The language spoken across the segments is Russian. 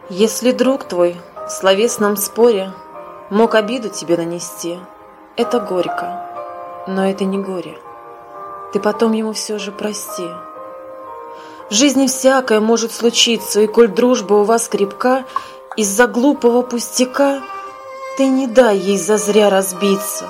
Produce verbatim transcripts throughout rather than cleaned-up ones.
Если друг твой в словесном споре мог обиду тебе нанести, это горько, но это не горе. Ты потом ему все же прости. В жизни всякое может случиться, и коль дружба у вас крепка, из-за глупого пустяка ты не дай ей зазря разбиться.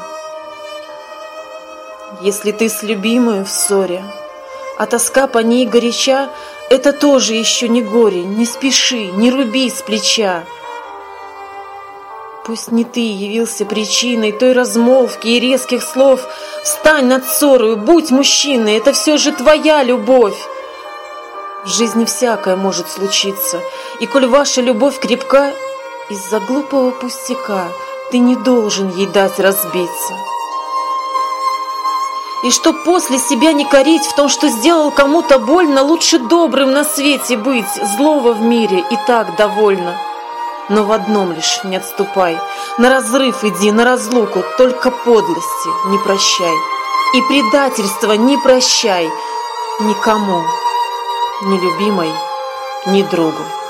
Если ты с любимою в ссоре, а тоска по ней горяча, это тоже еще не горе, не спеши, не руби с плеча. Пусть не ты явился причиной той размолвки и резких слов, встань над ссорою, будь мужчиной, это все же твоя любовь. В жизни всякое может случиться, и коль ваша любовь крепка, из-за глупого пустяка ты не должен ей дать разбиться. И чтоб после себя не корить в том, что сделал кому-то больно, лучше добрым на свете быть, злого в мире и так довольно. Но в одном лишь не отступай, на разрыв иди, на разлуку, только подлости не прощай. И предательства не прощай никому, ни любимой, ни другу.